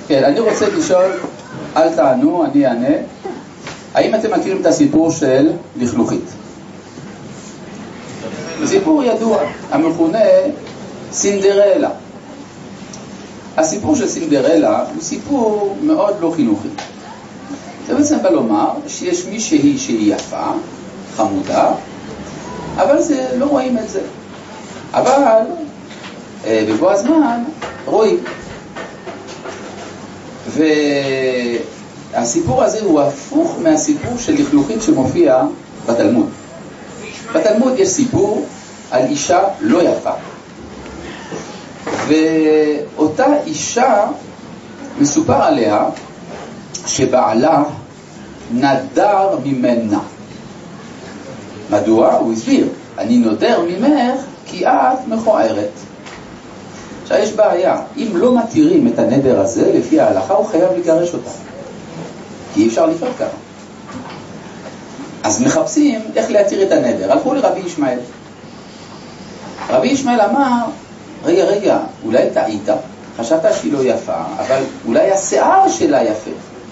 כן, אני רוצה לשאול, אל תענו, אני אענה. האם אתם מכירים את הסיפור של לכלוכית? סיפור ידוע, המכונה סינדרלה. הסיפור של סינדרלה הוא סיפור מאוד לא חינוכי. זה בעצם בא לומר שיש מישהי שהיא יפה, חמודה, אבל לא רואים את זה. אבל בבוא הזמן רואים. והסיפור הזה הוא הפוך מהסיפור של לכלוכית שמופיע בתלמוד. בתלמוד יש סיפור על אישה לא יפה. ואותה אישה מסופר עליה שבעלה נדר ממנה. מדוע? הוא הסביר, אני נודר ממך כי את מכוערת. עכשיו יש בעיה, אם לא מתירים את הנדר הזה לפי ההלכה הוא חייב לגרש אותה, כי אי אפשר לפעול ככה. אז מחפשים איך להתיר את הנדר. הלכו לרבי ישמעאל. רבי ישמעאל אמר, רגע, אולי טעית, חשבת שהיא לא יפה, אבל אולי השיער שלה יפה.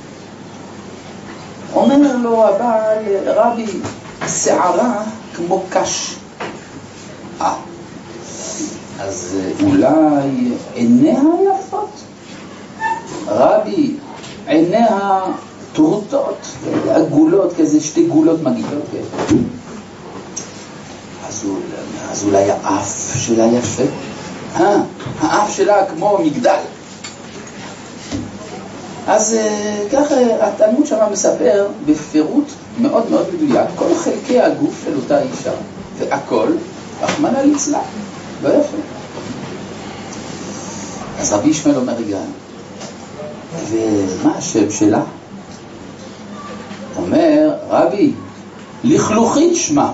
אומר לו הבעל, רבי, שערה כמו קש. אז אולי עיניה יפות? רבי, עיניה טרוטות, עגולות, כזה שתי גולות מגעילות. אז אולי האף שלה יפה? האף שלה כמו מגדל. אז ככה התלמוד שם מספר בפירוט מאוד מאוד מדויק כל חלקי הגוף של אותה אישה, והכל רחמנא ליצלן, לא יפה. אז רבי ישמעאל אומר רגע, ומה השם שלה? אומר רבי, לכלוכית שמה.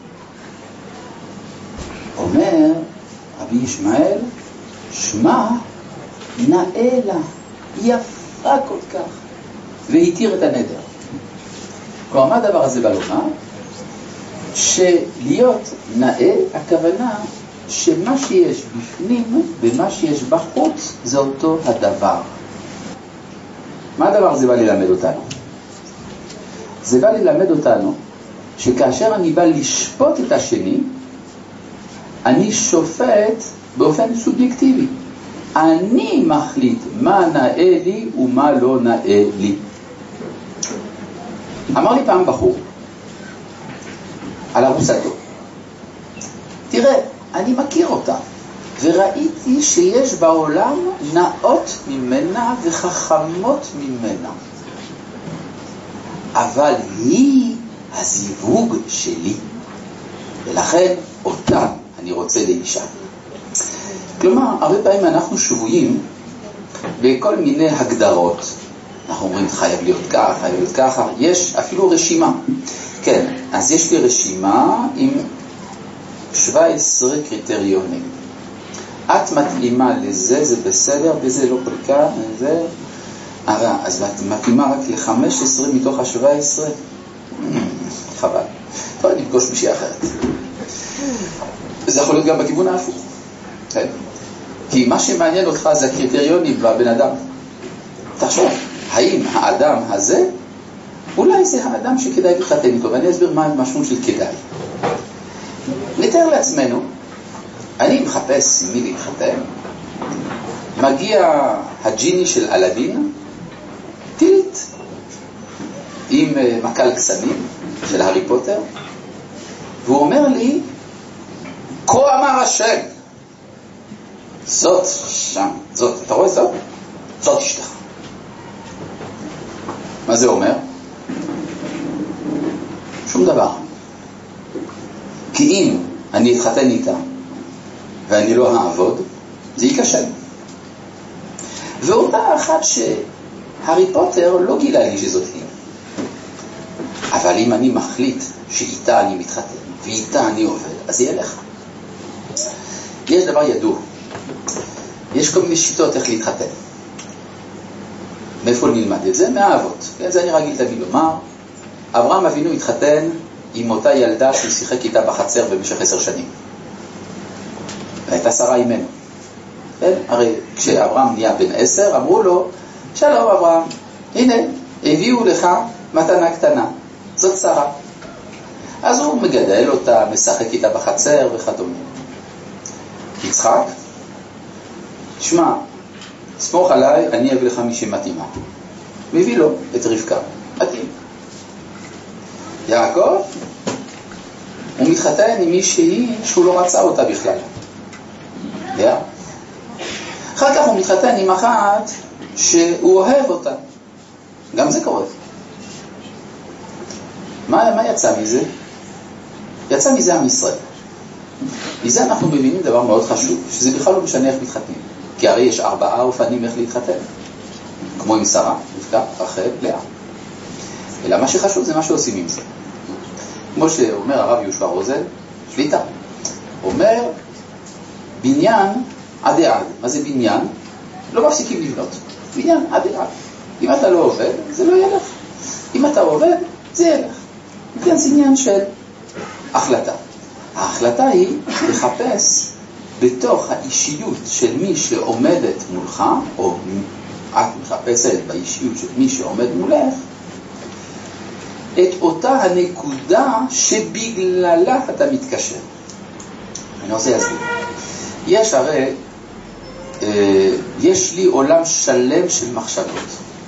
אומר רבי ישמעאל, שמה נאה, יפה כל כך, והתיר את הנדר. כלומר, מה הדבר הזה בא לומר? שלהיות נאה, הכוונה שמה שיש בפנים ומה שיש בחוץ זה אותו הדבר. מה הדבר הזה בא ללמד אותנו? זה בא ללמד אותנו שכאשר אני בא לשפוט את השני, אני שופט באופן סובייקטיבי. אני מחליט מה נאה לי ומה לא נאה לי. אמר לי פעם בחור על ארוסתו, תראה, אני מכיר אותה וראיתי שיש בעולם נאות ממנה וחכמות ממנה, אבל היא הזיווג שלי, ולכן אותה אני רוצה לאישה. כלומר, הרבה פעמים אנחנו שבויים בכל מיני הגדרות. אנחנו אומרים, חייב להיות כך, חייב להיות ככה. יש אפילו רשימה. כן, אז יש לי רשימה עם 17 קריטריונים. את מתאימה לזה, זה בסדר, וזה לא כל כך, זה... אז את מתאימה רק ל-15 מתוך ה-17? חבל. טוב, נפגוש מישהי אחרת. זה יכול להיות גם בכיוון ההפוך. כן? כי מה שמעניין אותך זה הקריטריונים בבן אדם. תחשוב, האם האדם הזה, אולי זה האדם שכדאי להתחתן איתו, ואני אסביר מה המשמעות של כדאי. נתאר לעצמנו, אני מחפש מי להתחתן, מגיע הג'יני של אלאדין, טילית, עם מקל קסמים של הארי פוטר, והוא אומר לי, כה אמר השם, זאת שם, זאת, אתה רואה זאת? זאת אשתך. מה זה אומר? שום דבר. כי אם אני אתחתן איתה ואני לא אעבוד, זה יקשה. ואותה אחת שהארי פוטר לא גילה לי שזאת היא. אבל אם אני מחליט שאיתה אני מתחתן ואיתה אני עובד, אז יהיה לך. יש דבר ידוע. יש כל מיני שיטות איך להתחתן. מאיפה נלמד את זה? מהאבות. זה אני רגיל תמיד לומר. אברהם אבינו התחתן עם אותה ילדה שהוא שיחק איתה בחצר במשך 10 שנים. והייתה שרה אימנו. הרי כשאברהם נהיה בן 10, אמרו לו, שלום אברהם, הנה, הביאו לך מתנה קטנה, זאת שרה. אז הוא מגדל אותה, משחק איתה בחצר וכדומה. יצחק, שמע, סמוך עליי, אני אביא לך מישהי מתאימה. מביא לו את רבקה, מתאים. יעקב, הוא מתחתן עם מישהי שהוא לא רצה אותה בכלל. אחר כך הוא מתחתן עם אחת שהוא אוהב אותה. גם זה קורה. מה יצא מזה? יצא מזה עם ישראל. מזה אנחנו מבינים דבר מאוד חשוב, שזה בכלל לא משנה איך מתחתנים. כי הרי יש 4 אופנים איך להתחתן. כמו עם שרה, רבקה, רחל, לאה. אלא מה שחשוב זה מה שעושים עם זה. כמו שאומר הרב יהושע רוזן, שליטה. אומר, בניין עד עד. מה זה בניין? לא מפסיקים לבנות. בניין עד עד. אם אתה לא עובד, זה לא ילך. אם אתה עובד, זה ילך. לכן זה עניין של החלטה. ההחלטה היא לחפש בתוך האישיות של מי שעומדת מולך, או את מחפשת באישיות של מי שעומד מולך, את אותה הנקודה שבגללה אתה מתקשר. אני רוצה להסביר. יש הרי, יש לי עולם שלם של מחשבות.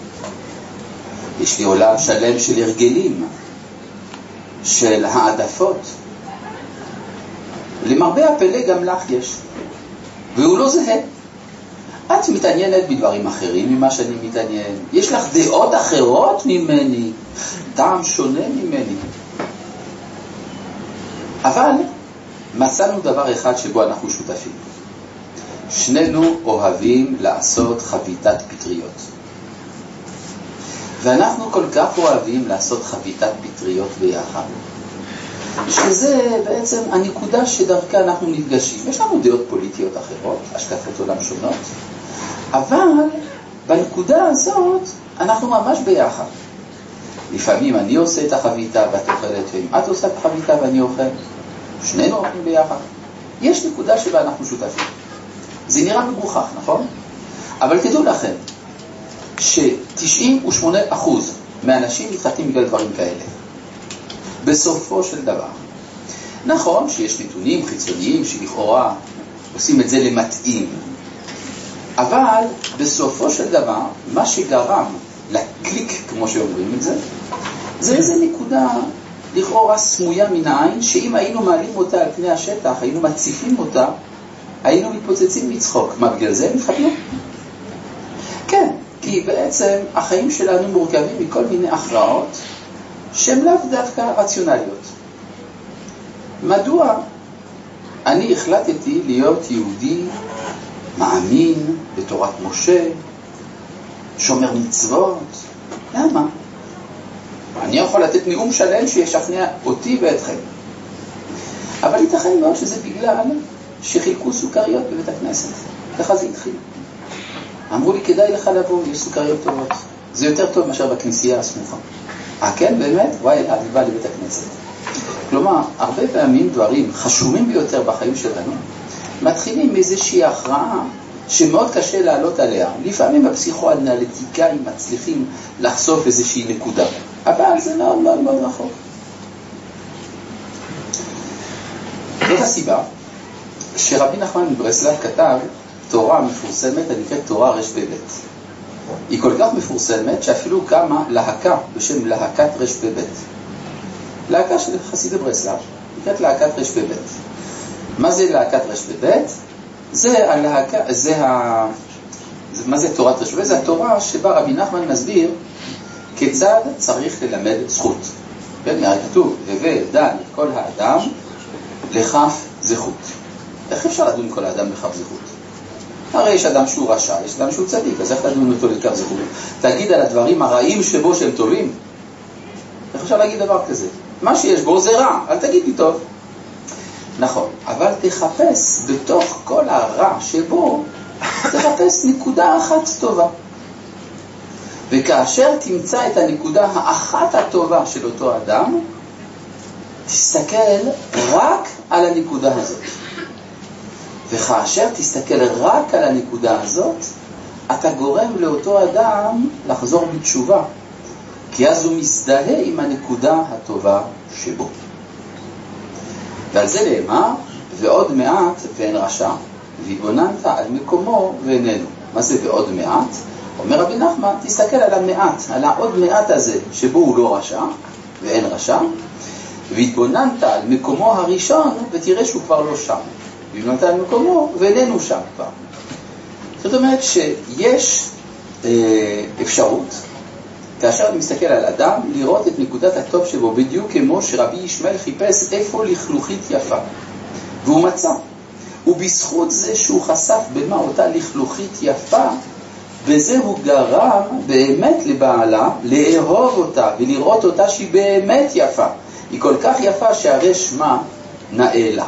יש לי עולם שלם של הרגלים, של העדפות. למרבה הפלא גם לך יש. והוא לא זהה. את מתעניינת בדברים אחרים ממה שאני מתעניין. יש לך דעות אחרות ממני. טעם שונה ממני. אבל מצאנו דבר אחד שבו אנחנו שותפים. שנינו אוהבים לעשות חביתת פטריות. ואנחנו כל כך אוהבים לעשות חביתת פטריות ביחד. שזה בעצם הנקודה שדרכה אנחנו נפגשים. יש לנו דעות פוליטיות אחרות, השקפות עולם שונות, אבל בנקודה הזאת אנחנו ממש ביחד. לפעמים אני עושה את החביתה ואת אוכלת, ואם את עושה את החביתה ואני אוכל, שנינו אוכלים ביחד. יש נקודה שבה אנחנו שותפים. זה נראה מגוחך, נכון? אבל תדעו לכם ש98% מהאנשים מתחתנים בגלל דברים כאלה. בסופו של דבר. נכון שיש נתונים חיצוניים שלכאורה עושים את זה למתאים. אבל בסופו של דבר, מה שגרם לקליק, כמו שאומרים את זה, זה איזה נקודה לכאורה סמויה מן העין, שאם היינו מעלים אותה על פני השטח, היינו מציפים אותה, היינו מתפוצצים מצחוק. מה, בגלל זה מתחתנו? כן, כי בעצם החיים שלנו מורכבים מכל מיני הכרעות שהן לאו דווקא רציונליות. מדוע אני החלטתי להיות יהודי מאמין בתורת משה, שומר מצוות? למה? אני יכול לתת נאום שלם שישכנע אותי ואתכם. אבל ייתכן מאוד שזה בגלל שחילקו סוכריות בבית הכנסת. ככה זה התחיל. אמרו לי, כדאי לך לבוא, יש סוכריות טובות. זה יותר טוב מאשר בכנסייה הסמוכה. כן, באמת? וואי, אני בא לבית הכנסת. כלומר, הרבה פעמים דברים חשובים ביותר בחיים שלנו, מתחילים מאיזושהי הכרעה שמאוד קשה לעלות עליה. לפעמים בפסיכואנליטיקאים מצליחים לחשוף איזושהי נקודה. אבל זה מאוד מאוד מאוד רחוק. זאת הסיבה שרבי נחמן מברסלב כתב תורה מפורסמת הנקראת תורה רשב"ב. היא כל כך מפורסמת שאפילו קמה להקה בשם להקת רשב"ב. להקה של חסידי ברסלב, נקראת להקת רשב"ב. מה זה להקת רשב"ב? מה זה תורת רשב"ב? זה התורה שבה רבי נחמן מסביר כיצד צריך ללמד זכות. כן, הרי כתוב, הווה דן את כל האדם לכף זכות. איך אפשר לדון כל האדם לכף זכות? הרי יש אדם שהוא רשע, יש אדם שהוא צדיק, אז איך לדון אותו לכף זכות? תגיד על הדברים הרעים שבו שהם טובים? איך אפשר להגיד דבר כזה? מה שיש בו זה רע, אל תגיד לי טוב. נכון, אבל תחפש בתוך כל הרע שבו, תחפש נקודה אחת טובה. וכאשר תמצא את הנקודה האחת הטובה של אותו אדם, תסתכל רק על הנקודה הזאת. וכאשר תסתכל רק על הנקודה הזאת, אתה גורם לאותו אדם לחזור בתשובה, כי אז הוא מזדהה עם הנקודה הטובה שבו. ועל זה נאמר, ועוד מעט ואין רשע, והתבוננת על מקומו ואיננו. מה זה ועוד מעט? אומר רבי נחמן, תסתכל על המעט, על העוד מעט הזה, שבו הוא לא רשע, ואין רשע, והתבוננת על מקומו הראשון, ותראה שהוא כבר לא שם. והתבוננת על מקומו ואיננו שם כבר. זאת אומרת שיש אפשרות, כאשר אני מסתכל על אדם, לראות את נקודת הטוב שבו, בדיוק כמו שרבי ישמעאל חיפש איפה לכלוכית יפה. והוא מצא. ובזכות זה שהוא חשף במה אותה לכלוכית יפה, בזה הוא גרם באמת לבעלה לאהוב אותה ולראות אותה שהיא באמת יפה. היא כל כך יפה שהרי שמה נאלה.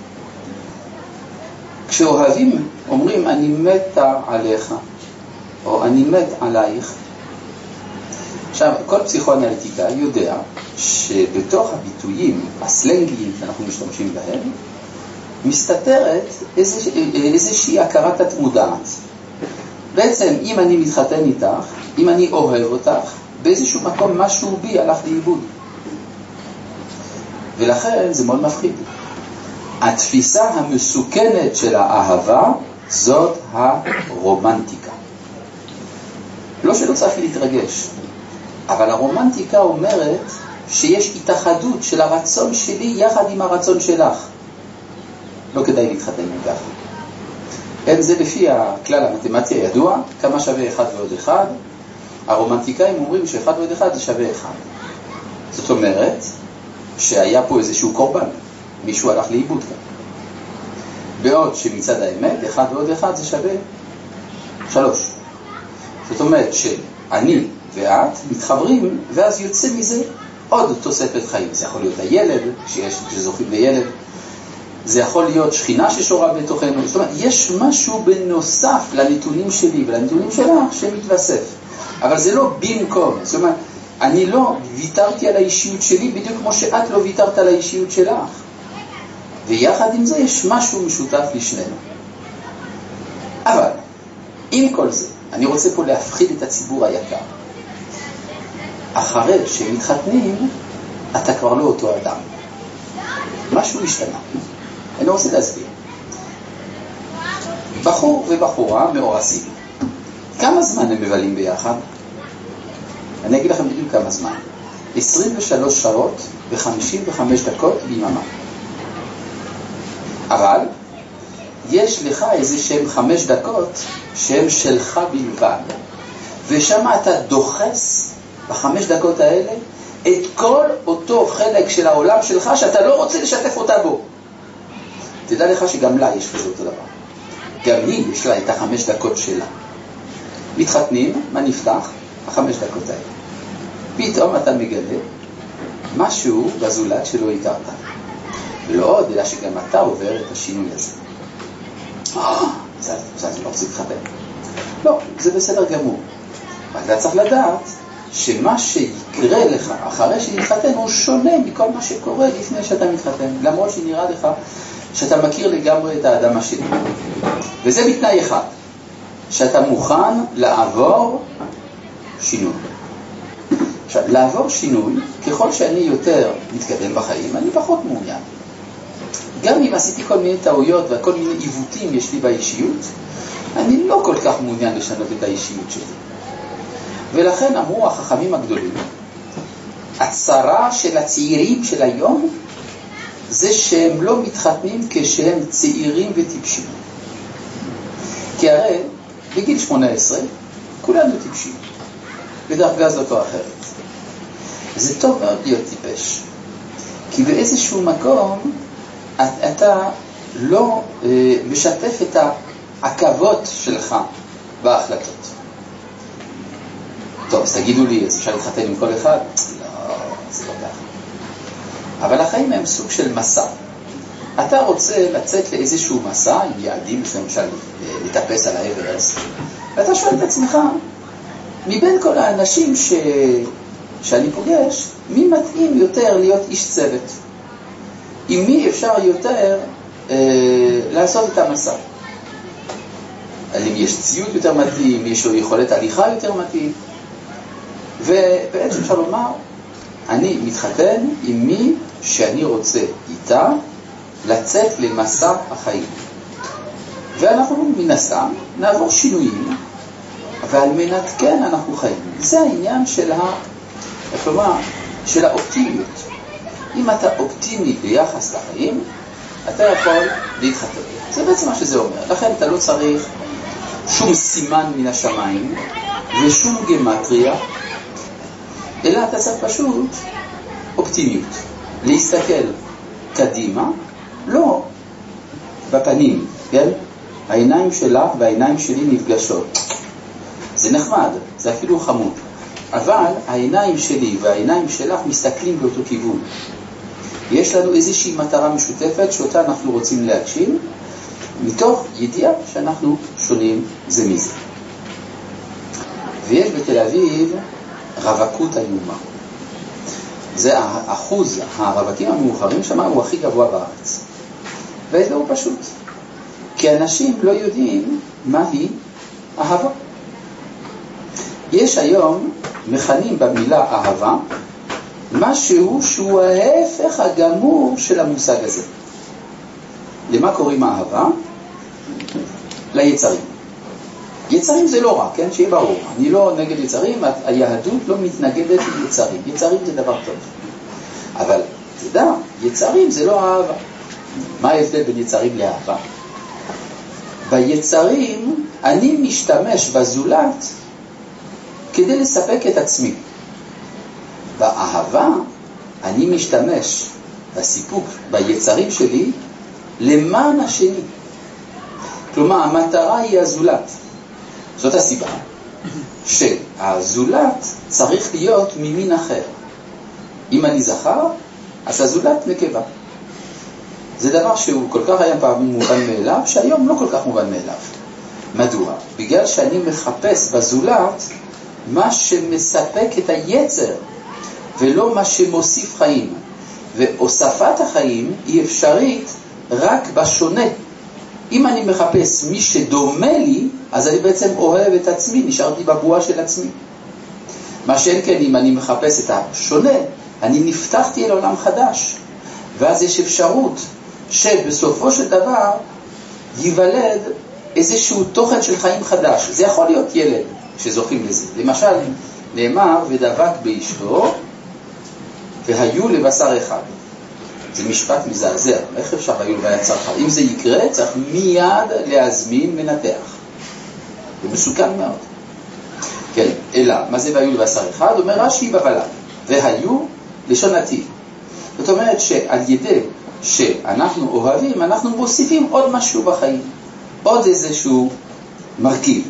כשאוהבים אומרים אני מתה עליך או אני מת עלייך, עכשיו כל פסיכואנליטיקאי יודע שבתוך הביטויים הסלנגיים שאנחנו משתמשים בהם מסתתרת איזושהי הכרת התמודעת. בעצם אם אני מתחתן איתך, אם אני אוהב אותך, באיזשהו מקום משהו בי הלך לאיבוד. ולכן זה מאוד מפחיד. התפיסה המסוכנת של האהבה זאת הרומנטיקה. לא שלא צריך להתרגש, אבל הרומנטיקה אומרת שיש התאחדות של הרצון שלי יחד עם הרצון שלך. לא כדאי להתחתן מכך. זה לפי הכלל המתמטי הידוע, כמה שווה 1 ועוד 1. הרומנטיקאים אומרים ש1 ועוד 1 זה שווה 1. זאת אומרת שהיה פה איזשהו קורבן, מישהו הלך לאיבוד כאן. בעוד שמצד האמת 1 ועוד 1 זה שווה 3. זאת אומרת שאני ואת מתחברים ואז יוצא מזה עוד תוספת חיים. זה יכול להיות הילד, שזוכים לילד, זה יכול להיות שכינה ששורה בתוכנו. זאת אומרת, יש משהו בנוסף לנתונים שלי ולנתונים שלך שמתווסף. אבל זה לא במקום. זאת אומרת, אני לא ויתרתי על האישיות שלי בדיוק כמו שאת לא ויתרת על האישיות שלך. ויחד עם זה יש משהו משותף לשנינו. אבל, עם כל זה, אני רוצה פה להפחיד את הציבור היקר. אחרי שמתחתנים, אתה כבר לא אותו אדם. משהו השתנה. אני רוצה להסביר. בחור ובחורה מאורסים. כמה זמן הם מבלים ביחד? אני אגיד לכם בדיוק כמה זמן. 23 שעות ו55 דקות ביממה. אבל יש לך איזה שהם 5 דקות שהם שלך בלבד. ושם אתה דוחס ב5 דקות האלה את כל אותו חלק של העולם שלך שאתה לא רוצה לשתף אותה בו. תדע לך שגם לה יש כזה אותו דבר. גם היא יש לה את 5 דקות שלה. מתחתנים, מה נפתח? 5 דקות האלה. פתאום אתה מגלה משהו בזולת שלא הכרת. ולא עוד, אלא שגם אתה עובר את השינוי הזה. זה לא רוצה להתחתן. לא, זה בסדר גמור. אתה צריך לדעת שמה שיקרה לך אחרי שנתחתן הוא שונה מכל מה שקורה לפני שאתה מתחתן. למרות שנראה לך שאתה מכיר לגמרי את האדם השני. וזה בתנאי אחד, שאתה מוכן לעבור שינוי. עכשיו, לעבור שינוי, ככל שאני יותר מתקדם בחיים, אני פחות מעוניין. גם אם עשיתי כל מיני טעויות וכל מיני עיוותים יש לי באישיות, אני לא כל כך מעוניין לשנות את האישיות שלי. ולכן אמרו החכמים הגדולים, הצרה של הצעירים של היום, זה שהם לא מתחתנים כשהם צעירים וטיפשים. כי הרי בגיל 18 כולנו טיפשים, בדרגה זאת או אחרת. זה טוב מאוד להיות טיפש, כי באיזשהו מקום אתה לא משתף את העכבות שלך בהחלטות. טוב, אז תגידו לי, אז אפשר להתחתן עם כל אחד? לא, זה לא ככה. אבל החיים הם סוג של מסע. אתה רוצה לצאת לאיזשהו מסע עם יעדים, למשל לטפס על האברסט, ואתה שואל את עצמך, מבין כל האנשים שאני פוגש, מי מתאים יותר להיות איש צוות? עם מי אפשר יותר לעשות את המסע? אם יש ציוד יותר מתאים, יש לו יכולת הליכה יותר מתאים. ובעצם אפשר לומר, אני מתחתן עם מי שאני רוצה איתה לצאת למסע החיים. ואנחנו מן הסתם נעבור שינויים, ועל מנת כן אנחנו חיים. זה העניין של איך לומר, של האופטימיות. אם אתה אופטימי ביחס לחיים, אתה יכול להתחתן. זה בעצם מה שזה אומר. לכן אתה לא צריך שום סימן מן השמיים ושום גמטריה, אלא אתה צריך פשוט אופטימיות. להסתכל קדימה, לא בפנים, כן? העיניים שלך והעיניים שלי נפגשות. זה נחמד, זה אפילו חמוד. אבל העיניים שלי והעיניים שלך מסתכלים באותו כיוון. יש לנו איזושהי מטרה משותפת שאותה אנחנו רוצים להגשים, מתוך ידיעה שאנחנו שונים זה מזה. ויש בתל אביב רווקות איומה. זה אחוז הרווקים המאוחרים שם הוא הכי גבוה בארץ. וזה הוא פשוט. כי אנשים לא יודעים מהי אהבה. יש היום מכנים במילה אהבה משהו שהוא ההפך הגמור של המושג הזה. למה קוראים אהבה? ליצרים. יצרים זה לא רע, כן? שיהיה ברור. אני לא נגד יצרים, היהדות לא מתנגדת ליצרים. יצרים זה דבר טוב. אבל תדע, יצרים זה לא אהבה. מה ההבדל בין יצרים לאהבה? ביצרים אני משתמש בזולת כדי לספק את עצמי. באהבה אני משתמש בסיפוק ביצרים שלי למען השני. כלומר, המטרה היא הזולת. זאת הסיבה שהזולת צריך להיות ממין אחר. אם אני זכר, אז הזולת נקבה. זה דבר שהוא כל כך היה פעמים מובן מאליו, שהיום לא כל כך מובן מאליו. מדוע? בגלל שאני מחפש בזולת מה שמספק את היצר, ולא מה שמוסיף חיים. והוספת החיים היא אפשרית רק בשונה. אם אני מחפש מי שדומה לי, אז אני בעצם אוהב את עצמי, נשארתי בבועה של עצמי. מה שאין כן, אם אני מחפש את השונה, אני נפתחתי אל עולם חדש. ואז יש אפשרות שבסופו של דבר ייוולד איזשהו תוכן של חיים חדש. זה יכול להיות ילד שזוכים לזה. למשל, נאמר ודבק באשתו והיו לבשר אחד. זה משפט מזעזע. איך אפשר היו ויצר אחד? אם זה יקרה, צריך מיד להזמין מנתח. זה מסוכן מאוד. כן, אלא, מה זה והיו לבשר אחד? אומר רש"י בבלד. והיו לשון עתיד. זאת אומרת שעל ידי שאנחנו אוהבים, אנחנו מוסיפים עוד משהו בחיים. עוד איזשהו מרכיב.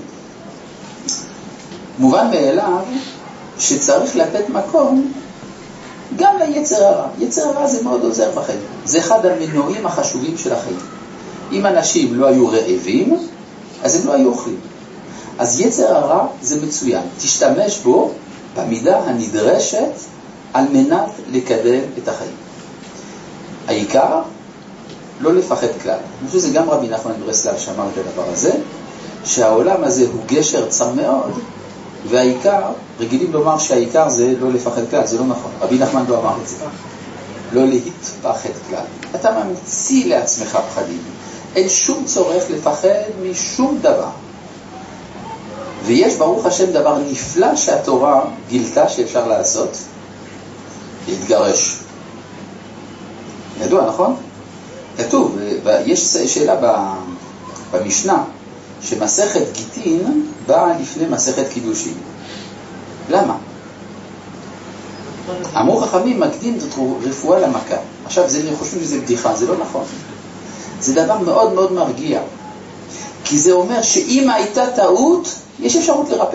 מובן מאליו שצריך לתת מקום גם ליצר הרע. יצר הרע זה מאוד עוזר בחיים. זה אחד המנועים החשובים של החיים. אם אנשים לא היו רעבים, אז הם לא היו אוכלים. אז יצר הרע זה מצוין. תשתמש בו במידה הנדרשת על מנת לקדם את החיים. העיקר, לא לפחד כלל. אני חושב שזה גם רבי נחמן מברסלב שאמר את הדבר הזה, שהעולם הזה הוא גשר צר מאוד, והעיקר, רגילים לומר שהעיקר זה לא לפחד כלל, זה לא נכון. רבי נחמן לא אמר את זה. לא להתפחד כלל. אתה ממציא לעצמך פחדים. אין שום צורך לפחד משום דבר. ויש ברוך השם דבר נפלא שהתורה גילתה שאפשר לעשות, להתגרש. ידוע, נכון? כתוב, יש שאלה במשנה, שמסכת גיטין באה לפני מסכת קידושין. למה? אמרו חכמים מקדים את רפואה למכה. עכשיו, אני חושב שזה בדיחה, זה לא נכון. זה דבר מאוד מאוד מרגיע. כי זה אומר שאם הייתה טעות, יש אפשרות לרפא.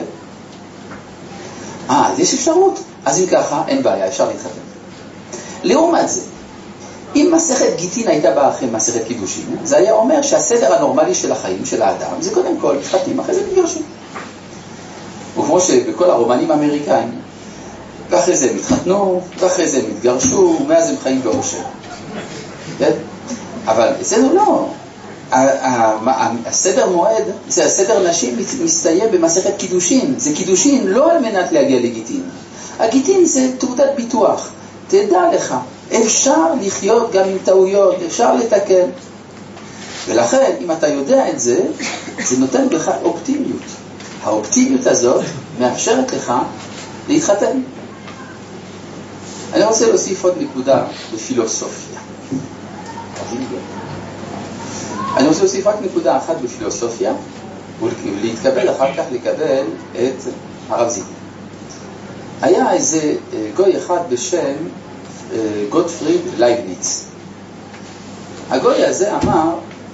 אז יש אפשרות. אז אם ככה, אין בעיה, אפשר להתחתן. לעומת זה, אם מסכת גיטין הייתה באה אחרי מסכת קידושין, זה היה אומר שהסדר הנורמלי של החיים של האדם, זה קודם כל מתחתנים, אחרי זה מתגרשים. וכמו שבכל הרומנים האמריקאים, ואחרי זה מתחתנו, ואחרי זה מתגרשו, ומאז הם חיים באושר. אבל אצלנו לא. הסדר מועד, זה הסדר נשים מסתיים במסכת קידושין. זה קידושין לא על מנת להגיע לגיטין. הגיטין זה תעודת ביטוח. תדע לך, אפשר לחיות גם עם טעויות, אפשר לתקן. ולכן, אם אתה יודע את זה, זה נותן בך אופטימיות. האופטימיות הזאת מאפשרת לך להתחתן. אני רוצה להוסיף עוד נקודה בפילוסופיה. אני רוצה להוסיף רק נקודה אחת בפילוסופיה, ולהתקבל אחר כך לקבל את הרב זיו. היה איזה גוי אחד בשם גוטפריד לייבניץ. הגוי הזה אמר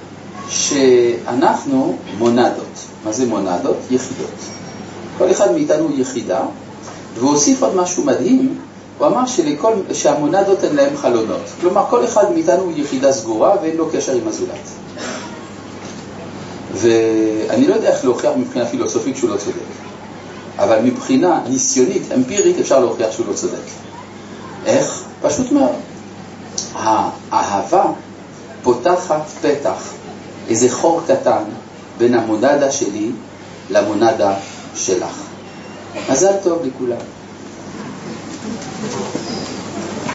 שאנחנו מונדות. מה זה מונדות? יחידות. כל אחד מאיתנו הוא יחידה, והוא הוסיף עוד משהו מדהים. הוא אמר שהמונדות הן להם חלונות. כלומר, כל אחד מאיתנו הוא יחידה סגורה ואין לו קשר עם הזולת. ואני לא יודע איך להוכיח מבחינה פילוסופית שהוא לא צודק. אבל מבחינה ניסיונית, אמפירית, אפשר להוכיח שהוא לא צודק. איך? פשוט מאוד. האהבה פותחת פתח, איזה חור קטן, בין המונדה שלי למונדה שלך. מזל טוב לכולם.